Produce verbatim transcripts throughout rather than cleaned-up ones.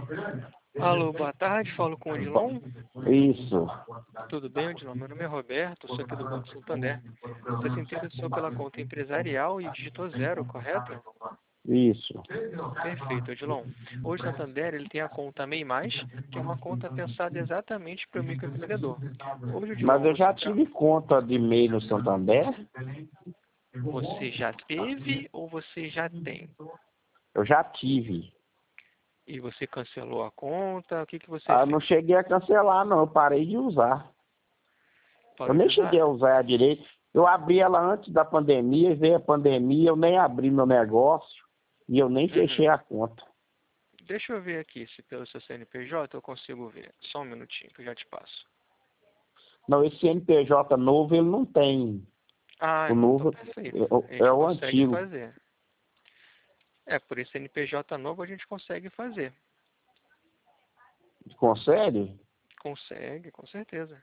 Alô, boa tarde, falo com o Odilon. Isso, Tudo bem, Odilon? Meu nome é Roberto, sou aqui do Banco Santander. Você se interessou pela conta empresarial e digitou zero, correto? isso. Perfeito, Odilon. Hoje o Santander ele tem a conta MEI Mais, que é uma conta pensada exatamente para o microempreendedor. Hoje, Mas Odilon, eu você, já tra... tive conta de MEI no Santander. você já teve ou você já tem? Eu já tive. E você cancelou a conta? O que, que você Ah, eu não fez? cheguei a cancelar, não. Eu parei de usar. Eu Parou de nem cheguei usar? a usar direito. Eu abri ela antes da pandemia, e veio a pandemia, eu nem abri meu negócio e eu nem fechei Uhum. a conta. Deixa eu ver aqui se pelo seu C N P J eu consigo ver. Só um minutinho que eu já te passo. Não, esse C N P J novo, ele não tem. Ah, O não, então novo perfeito. A é, é gente o consegue antigo. fazer. É, por esse C N P J novo a gente consegue fazer. Consegue? Consegue, com certeza.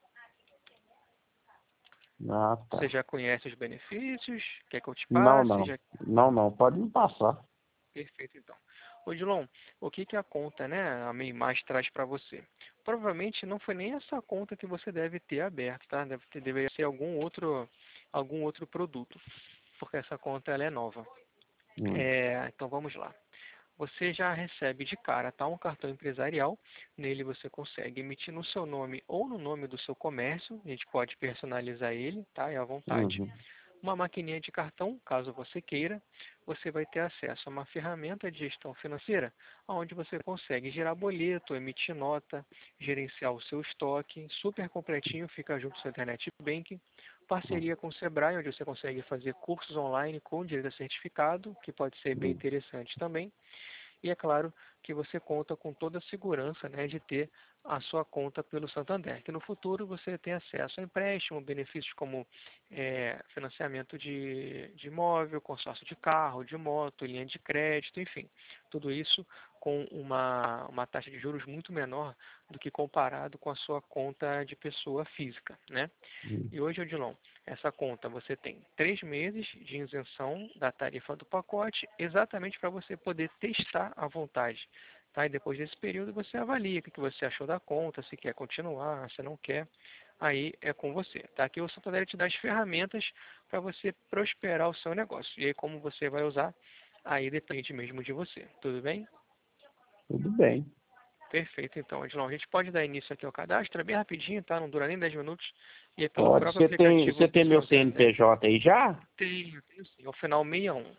Ah, Você tá. já conhece os benefícios? Quer que eu te Não, passe? não. Já... Não, não. Pode me passar. Perfeito, então. Ô, Dilon, o que que a conta, né, a MEI Mais traz para você? Provavelmente não foi nem essa conta que você deve ter aberto, tá? Deve ter, deveria ser algum outro, algum outro produto, porque essa conta ela é nova. Hum. É, então vamos lá. Você já recebe de cara, tá? Um cartão empresarial. Nele você consegue emitir no seu nome ou no nome do seu comércio. A gente pode personalizar ele, tá? É à vontade. Uhum. Uma maquininha de cartão, caso você queira. Você vai ter acesso a uma ferramenta de gestão financeira, onde você consegue gerar boleto, emitir nota, gerenciar o seu estoque. Super completinho, fica junto ao seu internet banking. Parceria com o Sebrae, onde você consegue fazer cursos online com direito a certificado, que pode ser bem Uhum. interessante também. E é claro que você conta com toda a segurança, né, de ter a sua conta pelo Santander, que no futuro você tem acesso a empréstimo, benefícios como é, financiamento de, de imóvel, consórcio de carro, de moto, linha de crédito, enfim, tudo isso com uma, uma taxa de juros muito menor do que comparado com a sua conta de pessoa física, né? Uhum. E hoje, Odilon, essa conta você tem três meses de isenção da tarifa do pacote, exatamente para você poder testar à vontade. Tá? E depois desse período você avalia o que você achou da conta, se quer continuar, se não quer. Aí é com você. Tá? Aqui o Santander te dá as ferramentas para você prosperar o seu negócio. E aí como você vai usar, aí depende mesmo de você. Tudo bem? Tudo bem. Perfeito, então, Edilon. A gente pode dar início aqui ao cadastro, é bem rapidinho, tá? Não dura nem dez minutos. E é pelo Pode. próprio Você tem, aplicativo você do tem meu Santander. C N P J aí já? Tenho, tenho sim. Ao final sessenta e um.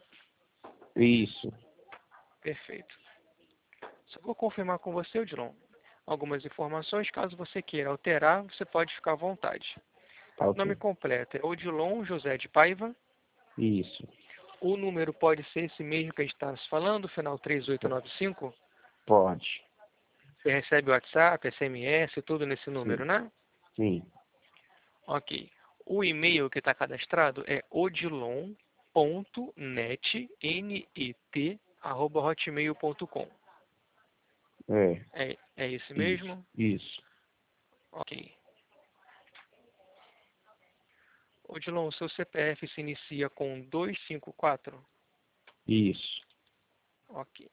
Isso. Perfeito. Só vou confirmar com você, Odilon, algumas informações. Caso você queira alterar, você pode ficar à vontade. Tá Nome ok. completo é Odilon José de Paiva. Isso. O número pode ser esse mesmo que a gente está se falando, final três oito nove cinco. Pode. Você recebe o WhatsApp, S M S, tudo nesse Sim. número, né? Sim. Ok. O e-mail que está cadastrado é odilon ponto net, N E T, arroba hotmail ponto com. É. É, é esse Isso. mesmo? Isso. Ok. Odilon, seu C P F se inicia com dois cinco quatro? Isso. Ok.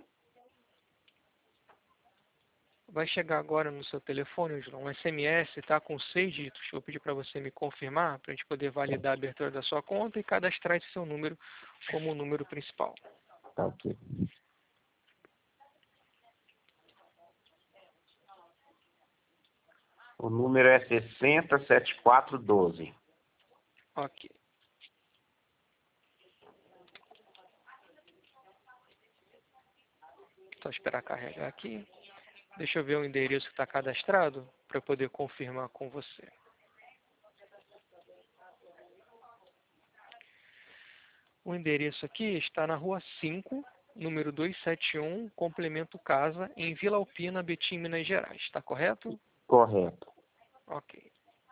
Vai chegar agora no seu telefone, Odilon, um S M S, tá? Com seis dígitos. Eu vou pedir para você me confirmar, para a gente poder validar a abertura da sua conta e cadastrar esse seu número como o número principal. Tá ok. O número é sessenta setenta e quatro doze. Ok. Só esperar carregar aqui. Deixa eu ver o endereço que está cadastrado para eu poder confirmar com você. O endereço aqui está na rua cinco, número duzentos e setenta e um, complemento casa, em Vila Alpina, Betim, Minas Gerais. Está correto? Correto. Ok.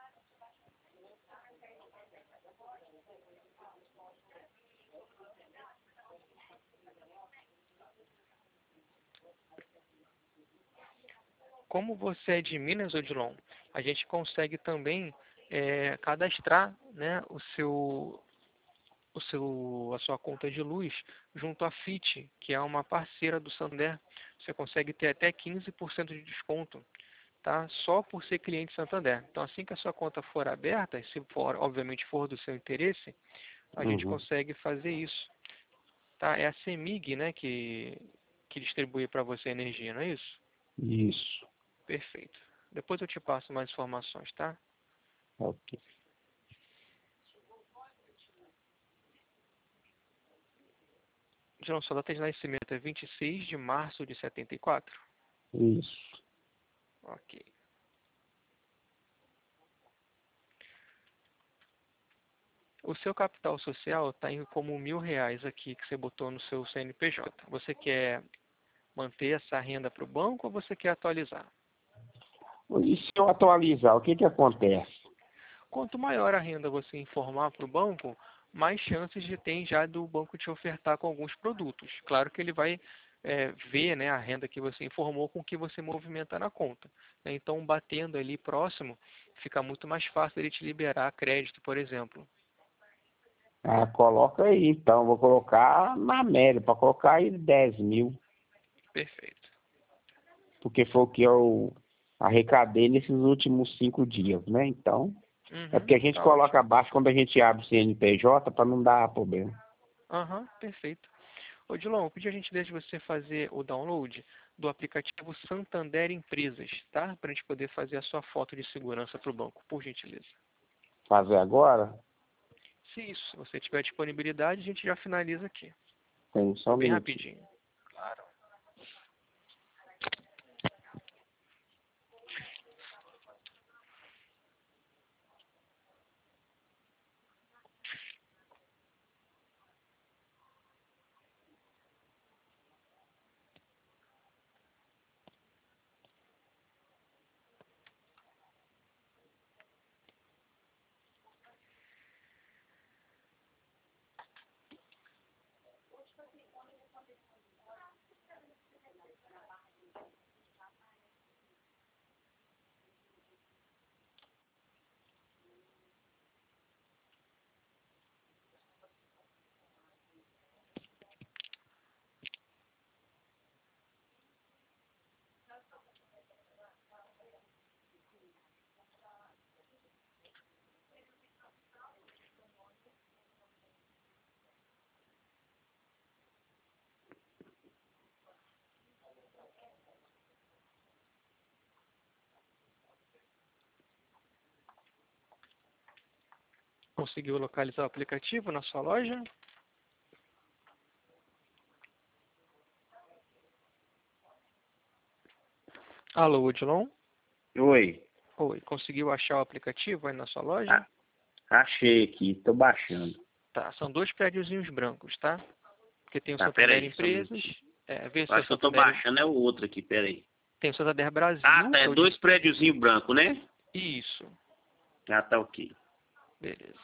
Como você é de Minas, Odilon, a gente consegue também é, cadastrar, né, o seu o seu, a sua conta de luz junto à Fit, que é uma parceira do Santander. Você consegue ter até quinze por cento de desconto, tá? Só por ser cliente Santander. Então, assim que a sua conta for aberta, se for, obviamente, for do seu interesse, a gente Uhum. consegue fazer isso, tá? É a CEMIG, né, que, que distribui para você energia, não é isso? Isso. Perfeito. Depois eu te passo mais informações, tá? Ok. João, sua data de nascimento é vinte e seis de março de setenta e quatro? Isso. Ok. O seu capital social está em como mil reais aqui que você botou no seu C N P J. Você quer manter essa renda para o banco ou você quer atualizar? E se eu atualizar, o que que acontece? Quanto maior a renda você informar para o banco, mais chances de tem já do banco te ofertar com alguns produtos. Claro que ele vai é, ver, né, a renda que você informou com o que você movimenta na conta, né? Então, batendo ali próximo, fica muito mais fácil ele te liberar crédito, por exemplo. Ah, coloca aí, então. Vou colocar na média, para colocar aí dez mil. Perfeito. Porque foi o que eu arrecadei nesses últimos cinco dias, né? Então, é Uhum, porque a gente tá coloca ótimo. abaixo quando a gente abre o C N P J para não dar problema. Aham, perfeito. Ô, Dilon, eu pedi a gentileza de você fazer o download do aplicativo Santander Empresas, tá? Para a gente poder fazer a sua foto de segurança para o banco, por gentileza. Fazer agora? Se isso, se você tiver disponibilidade, a gente já finaliza aqui. Tem só É um bem minutinho. rapidinho. Claro. Conseguiu localizar o aplicativo na sua loja? Alô, Odilon? Oi. Oi, conseguiu achar o aplicativo aí na sua loja? Ah, achei aqui, tô baixando. Tá, são dois prédiozinhos brancos, tá? Porque tem o Tá, pera Santander aí, só um Empresas, minutinho. é, vê Eu se é o acho que eu tô Santander, baixando é o outro aqui, pera aí. tem o Santander Ah, Brasil, tá, que é é o de... dois prédiozinhos brancos, né? Isso, Ah, tá ok. beleza.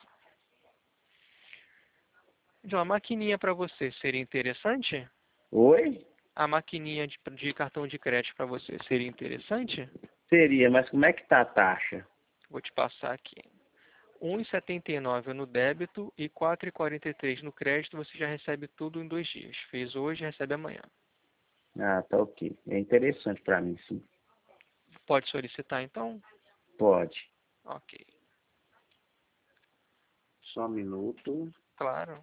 Então, a maquininha para você seria interessante? Oi? A maquininha de, de cartão de crédito para você seria interessante? Seria, mas como é que tá a taxa? Vou te passar aqui. um real e setenta e nove no débito e quatro reais e quarenta e três no crédito, você já recebe tudo em dois dias. Fez hoje, recebe amanhã. Ah, tá ok. É interessante pra mim, sim. Pode solicitar então? Pode. Ok, Só um minuto. claro.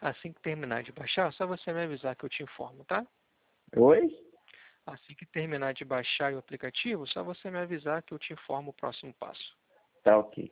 Assim que terminar de baixar, só você me avisar que eu te informo, tá? Oi? Assim que terminar de baixar o aplicativo, só você me avisar que eu te informo o próximo passo. Tá ok.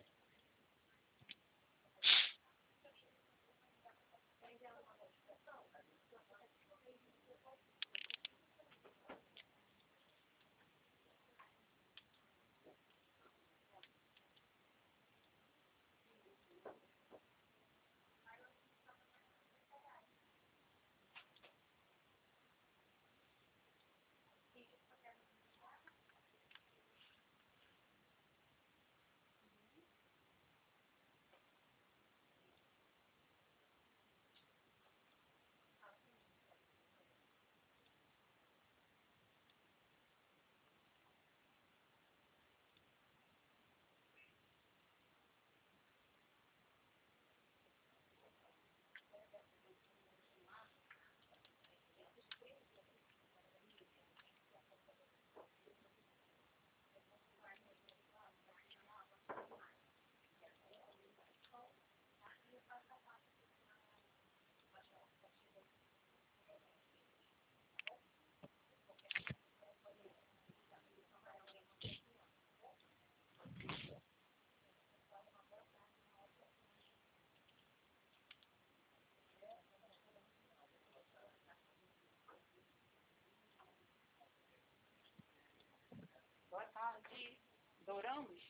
Boa tarde. Douramos?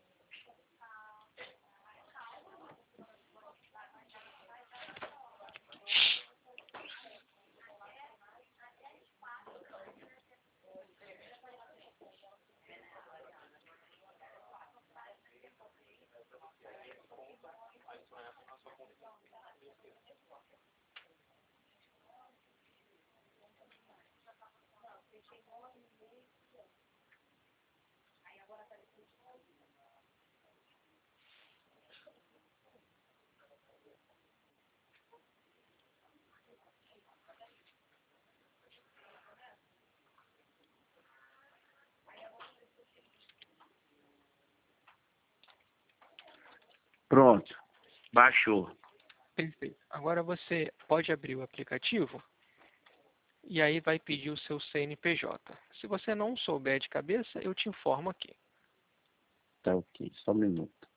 Pronto. Baixou. Perfeito. Agora você pode abrir o aplicativo e aí vai pedir o seu C N P J. Se você não souber de cabeça, eu te informo aqui. Tá ok. Só um minuto.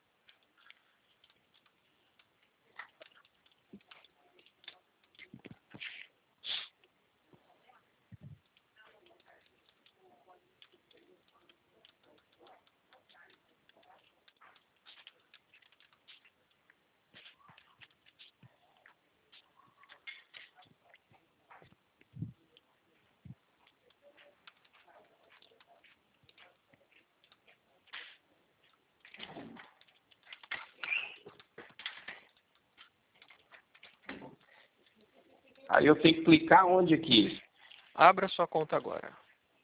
Aí eu tenho que clicar onde aqui? Abra sua conta agora.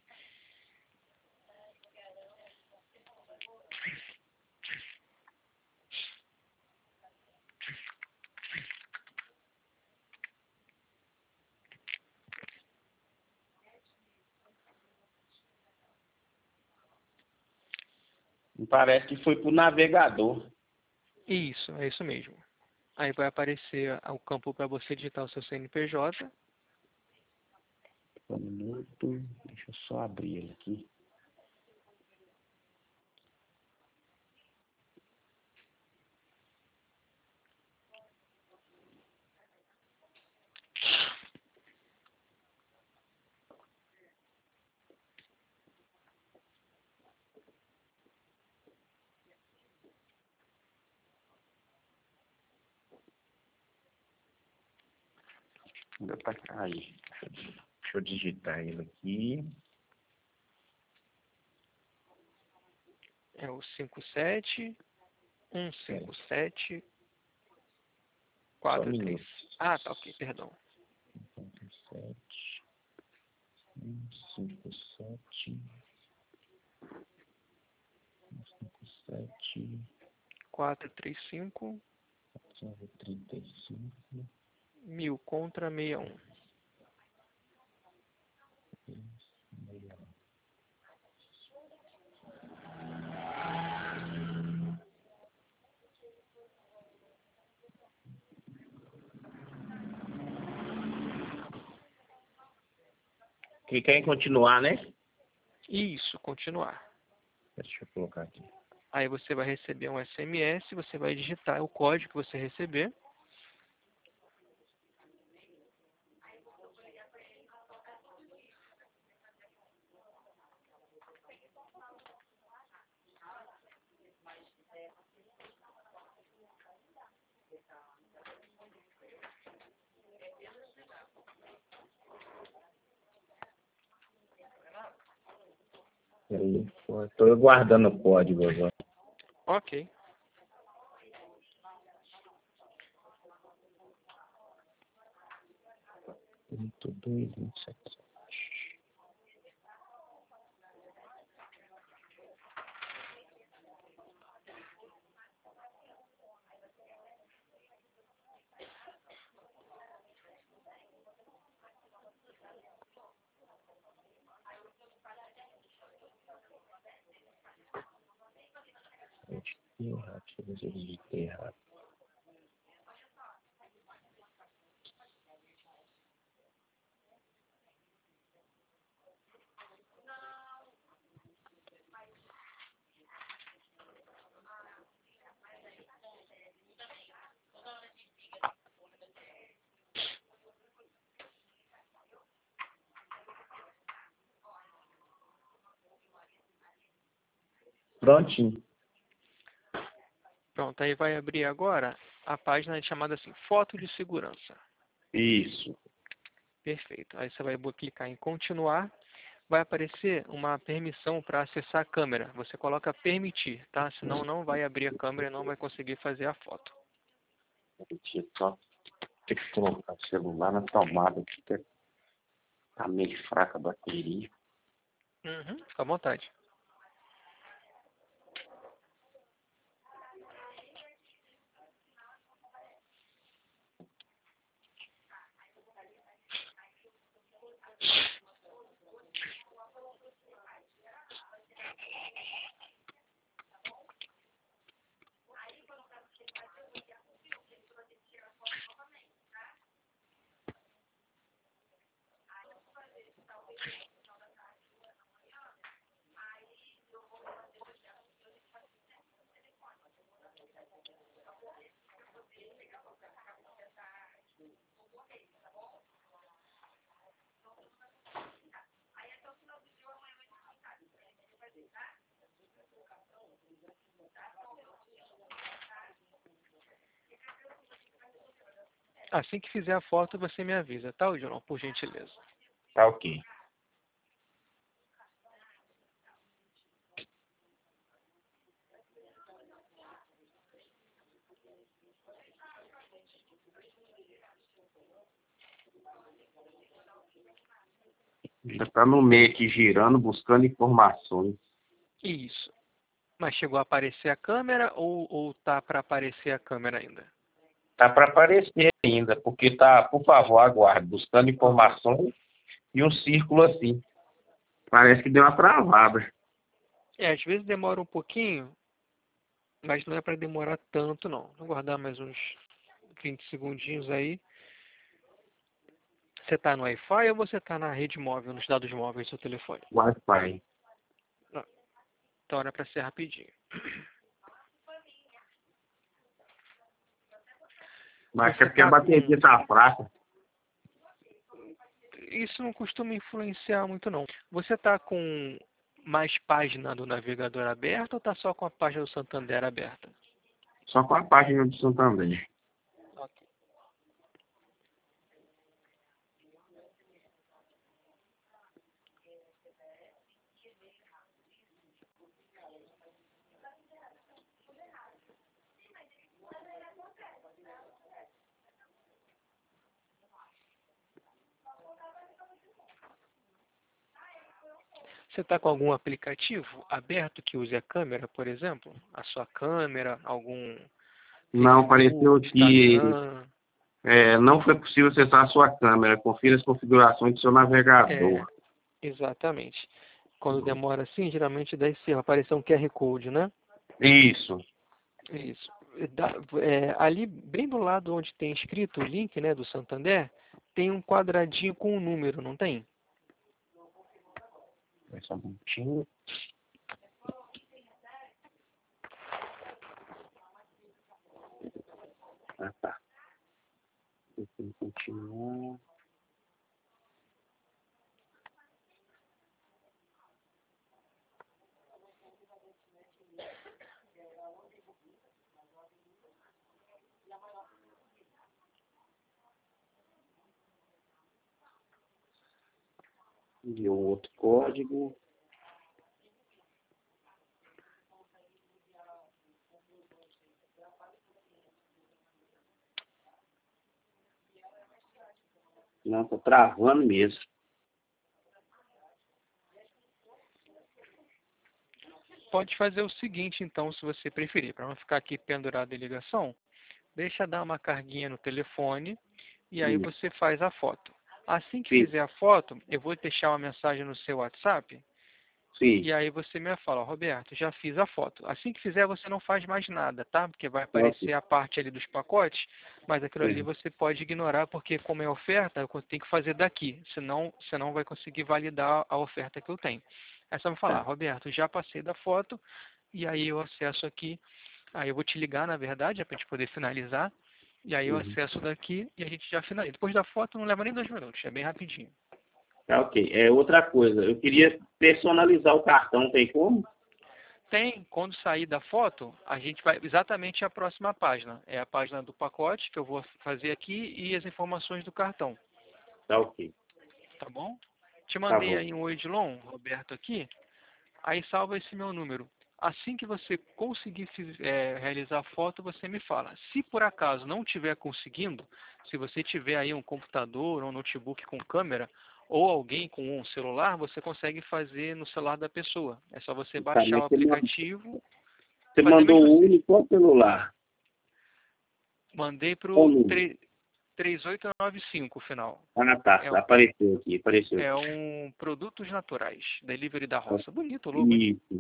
Parece que foi pro navegador. Isso, é isso mesmo. Aí vai aparecer o campo para você digitar o seu C N P J. Um minuto. Deixa eu só abrir ele aqui. Ainda tá aí. Deixa eu digitar ele aqui. É o cinco sete um cinco sete Só um quatro três. minuto. Ah, tá ok, perdão. sete, um, cinco, sete, um, cinco, sete, quatro três cinco nove, trinta e cinco, mil contra sessenta e um. meia. Clicar em continuar, né? Isso, continuar. Deixa eu colocar aqui. Aí você vai receber um S M S, você vai digitar o código que você receber. Estou aguardando o código agora. Ok. oito dois vinte e sete. Errado, deixa eu ver se eu digitei errado. Prontinho. Pronto, aí vai abrir agora a página chamada assim, foto de segurança. Isso. Perfeito. Aí você vai clicar em continuar. Vai aparecer uma permissão para acessar a câmera. Você coloca permitir, tá? Senão não vai abrir a câmera e não vai conseguir fazer a foto. Deixa eu só ter que colocar o celular na tomada, porque tá meio fraca a bateria. Uhum, fica à vontade. Assim que fizer a foto, você me avisa, tá, João? Por gentileza. Tá ok. Já tá no meio aqui girando, buscando informações. Isso. Mas chegou a aparecer a câmera ou, ou tá para aparecer a câmera ainda? Tá para aparecer ainda, porque tá, por favor, aguarde, buscando informações e um círculo assim. Parece que deu uma travada. É, às vezes demora um pouquinho, mas não é para demorar tanto, não. Vou guardar mais uns vinte segundinhos aí. Você está no Wi-Fi ou você está na rede móvel, nos dados móveis do seu telefone? Wi-Fi. Não. Então era para ser rapidinho. Mas Você é porque a tá bateria com... tá fraca. Isso não costuma influenciar muito, não. Você está com mais página do navegador aberta ou está só com a página do Santander aberta? Só com a página do Santander. Ok. Você está com algum aplicativo aberto que use a câmera, por exemplo? A sua câmera, algum Não, apareceu Facebook, que Instagram? é, não foi possível acessar a sua câmera. Confira as configurações do seu É, navegador. exatamente. Quando demora assim, geralmente dá esse erro. Aparece um Q R Code, né? Isso. Isso. Dá- é, ali, bem do lado onde tem escrito o link, né, do Santander, tem um quadradinho com um número, não tem? Vai só um minutinho. Ah, tá. Deixa eu continuar. E o outro código. Não, tá travando mesmo. Pode fazer o seguinte, então, se você preferir, para não ficar aqui pendurado em ligação, deixa dar uma carguinha no telefone e aí Hum. você faz a foto. Assim que Sim. fizer a foto, eu vou deixar uma mensagem no seu WhatsApp Sim. e aí você me fala, Roberto, já fiz a foto. Assim que fizer, você não faz mais nada, tá? Porque vai aparecer a parte ali dos pacotes, mas aquilo ali Sim. você pode ignorar, porque como é oferta, eu tenho que fazer daqui, senão você não vai conseguir validar a oferta que eu tenho. É só me falar, Tá. Roberto, já passei da foto, e aí eu acesso aqui, aí eu vou te ligar, na verdade, é para a gente poder finalizar, e aí eu Uhum. acesso daqui e a gente já finaliza. Depois da foto não leva nem dois minutos, é bem rapidinho. Tá, ok. É outra coisa. Eu queria personalizar o cartão, tem como? Tem, quando sair da foto, a gente vai exatamente à próxima página. É a página do pacote que eu vou fazer aqui e as informações do cartão. Tá, ok. Tá bom? Te Tá mandei bom. aí um Edilon, Roberto aqui. Aí salva esse meu número. Assim que você conseguir fiz- é, realizar a foto, você me fala. Se por acaso não estiver conseguindo, se você tiver aí um computador ou um notebook com câmera, ou alguém com um celular, você consegue fazer no celular da pessoa. É só você Tá, baixar mas o você mandou, aplicativo você e fazer mandou mesmo o assim. único celular. Mandei Qual pro número? três oito nove cinco, final. Ah, tá. É, Apareceu aqui, apareceu. é um Produtos Naturais, Delivery da Tá. Roça. Bonito o logo, hein? Isso.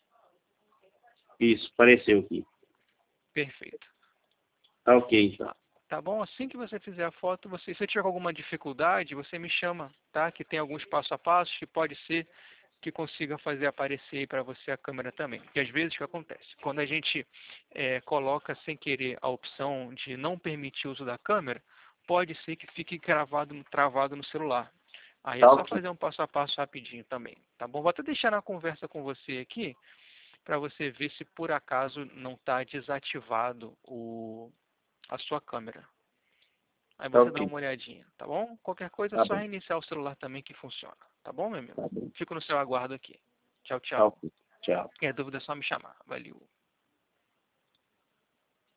Isso, apareceu aqui. Perfeito. Tá, ok, então. Tá, tá bom? Assim que você fizer a foto, você, se tiver alguma dificuldade, você me chama, tá? Que tem alguns passo a passo que pode ser que consiga fazer aparecer aí para você a câmera também. Porque às vezes o que acontece? Quando a gente é, coloca sem querer a opção de não permitir o uso da câmera, pode ser que fique gravado, travado no celular. Aí é Tá, só ok. fazer um passo a passo rapidinho também, tá bom? Vou até deixar na conversa com você aqui, para você ver se por acaso não está desativado o, a sua câmera. Aí Tá, você dá ok. uma olhadinha, tá bom? Qualquer coisa é Tá só bom. reiniciar o celular também que funciona, tá bom, meu amigo? Tá bom. Fico no seu aguardo aqui. Tchau, Tá, tchau. ok. Tchau. Qualquer dúvida é só me chamar. Valeu.